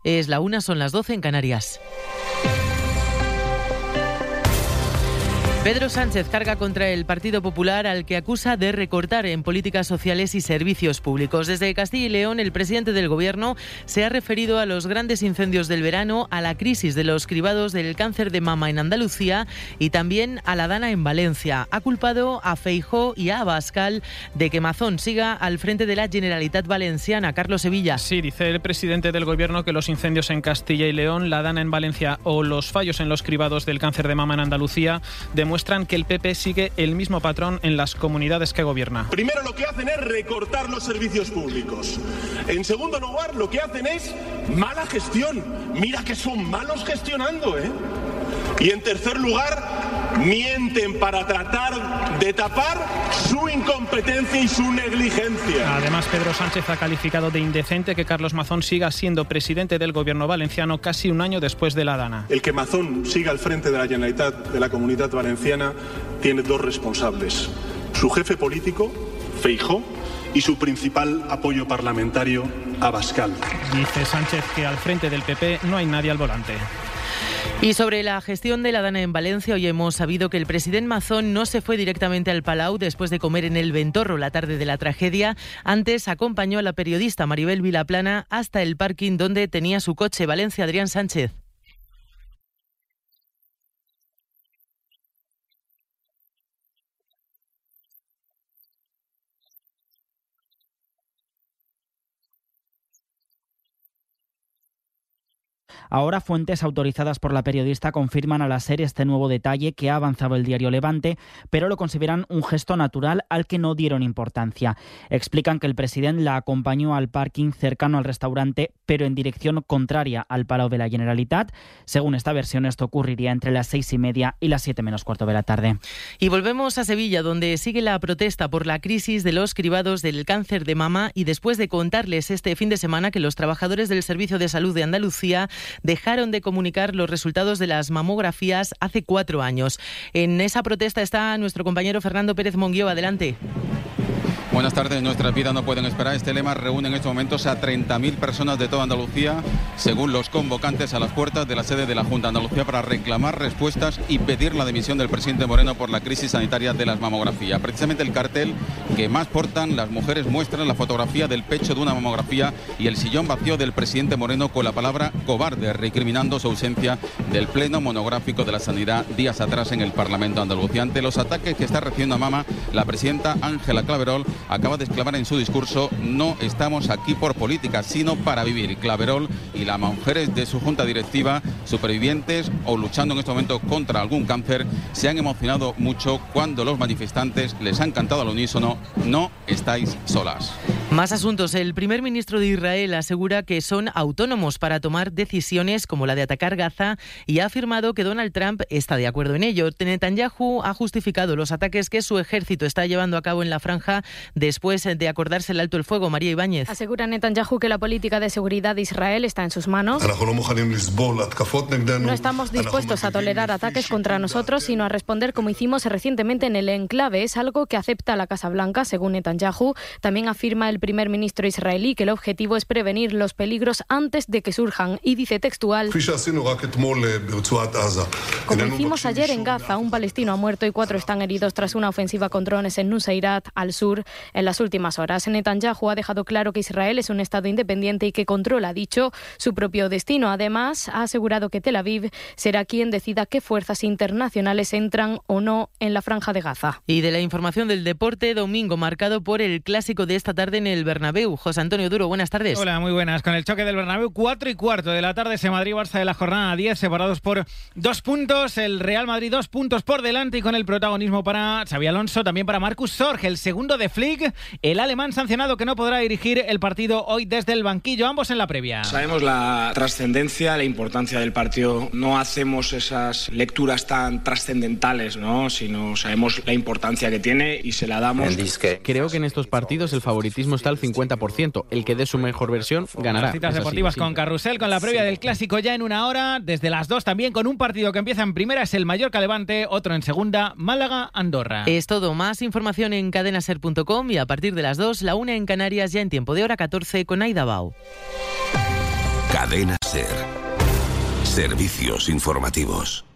Es la 1, son las 12 en Canarias. Pedro Sánchez carga contra el Partido Popular, al que acusa de recortar en políticas sociales y servicios públicos. Desde Castilla y León, el presidente del Gobierno se ha referido a los grandes incendios del verano, a la crisis de los cribados del cáncer de mama en Andalucía y también a la Dana en Valencia. Ha culpado a Feijóo y a Abascal de que Mazón siga al frente de la Generalitat Valenciana. Carlos Sevilla. Sí, dice el presidente del Gobierno que los incendios en Castilla y León, la Dana en Valencia o los fallos en los cribados del cáncer de mama en Andalucía demuestran que el PP sigue el mismo patrón en las comunidades que gobierna. Primero, lo que hacen es recortar los servicios públicos. En segundo lugar, lo que hacen es mala gestión. Mira que son malos gestionando, ¿eh? Y en tercer lugar, mienten para tratar de tapar su incompetencia y su negligencia. Además, Pedro Sánchez ha calificado de indecente que Carlos Mazón siga siendo presidente del Gobierno valenciano casi un año después de la Dana. El que Mazón siga al frente de la Generalitat de la Comunidad Valenciana tiene dos responsables: su jefe político, Feijóo, y su principal apoyo parlamentario, Abascal. Dice Sánchez que al frente del PP no hay nadie al volante. Y sobre la gestión de la Dana en Valencia, hoy hemos sabido que el presidente Mazón no se fue directamente al Palau después de comer en el Ventorro la tarde de la tragedia. Antes acompañó a la periodista Maribel Vilaplana hasta el parking donde tenía su coche. Valencia, Adrián Sánchez. Ahora fuentes autorizadas por la periodista confirman a la SER este nuevo detalle que ha avanzado el diario Levante, pero lo consideran un gesto natural al que no dieron importancia. Explican que el presidente la acompañó al parking cercano al restaurante, pero en dirección contraria al Palau de la Generalitat. Según esta versión, esto ocurriría entre las 6:30 y las 7:15 de la tarde. Y volvemos a Sevilla, donde sigue la protesta por la crisis de los cribados del cáncer de mama, y después de contarles este fin de semana que los trabajadores del Servicio de Salud de Andalucía dejaron de comunicar los resultados de las mamografías hace 4 años. En esa protesta está nuestro compañero Fernando Pérez Monguió. Adelante. Buenas tardes. Nuestras vidas no pueden esperar. Este lema reúne en estos momentos a 30.000 personas de toda Andalucía, según los convocantes, a las puertas de la sede de la Junta de Andalucía para reclamar respuestas y pedir la dimisión del presidente Moreno por la crisis sanitaria de las mamografías. Precisamente el cartel que más portan las mujeres muestra la fotografía del pecho de una mamografía y el sillón vacío del presidente Moreno con la palabra cobarde, recriminando su ausencia del pleno monográfico de la sanidad días atrás en el Parlamento andaluz. Ante los ataques que está recibiendo a Mama, la presidenta Ángela Claverol acaba de exclamar en su discurso: no estamos aquí por política, sino para vivir. Claverol y las mujeres de su junta directiva, supervivientes o luchando en este momento contra algún cáncer, se han emocionado mucho cuando los manifestantes les han cantado al unísono: no estáis solas. Más asuntos. El primer ministro de Israel asegura que son autónomos para tomar decisiones como la de atacar Gaza y ha afirmado que Donald Trump está de acuerdo en ello. Netanyahu ha justificado los ataques que su ejército está llevando a cabo en la franja después de acordarse el alto el fuego. María Ibáñez. Asegura Netanyahu que la política de seguridad de Israel está en sus manos. No estamos dispuestos a tolerar ataques contra nosotros, sino a responder como hicimos recientemente en el enclave. Es algo que acepta la Casa Blanca, según Netanyahu. También afirma el primer ministro israelí que el objetivo es prevenir los peligros antes de que surjan, y dice textual: como hicimos ayer en Gaza, un palestino ha muerto y 4 están heridos tras una ofensiva con drones en Nuseirat, al sur, en las últimas horas. Netanyahu ha dejado claro que Israel es un estado independiente y que controla, ha dicho, su propio destino. Además, ha asegurado que Tel Aviv será quien decida qué fuerzas internacionales entran o no en la franja de Gaza. Y de la información del deporte, domingo marcado por el clásico de esta tarde en el Bernabéu. José Antonio Duro, buenas tardes. Hola, muy buenas. Con el choque del Bernabéu, 4:15 de la tarde, ese Madrid-Barça de la jornada 10, separados por 2 puntos. El Real Madrid 2 puntos por delante y con el protagonismo para Xabi Alonso, también para Marcus Sorg, el segundo de Flick, el alemán sancionado que no podrá dirigir el partido hoy desde el banquillo, ambos en la previa. Sabemos la trascendencia, la importancia del partido. No hacemos esas lecturas tan trascendentales, ¿no? Sino sabemos la importancia que tiene y se la damos. Creo que en estos partidos el favoritismo está al 50%. El que dé su mejor versión ganará. Las citas deportivas con Carrusel, con la previa del clásico ya en 1 hora, desde las 2 también, con un partido que empieza en primera, es el Mallorca-Levante, otro en segunda, Málaga-Andorra. Es todo. Más información en cadenaser.com y a partir de las 2, la 1 en Canarias, ya en tiempo de hora 14 con Aida Bao. Cadena SER. Servicios informativos.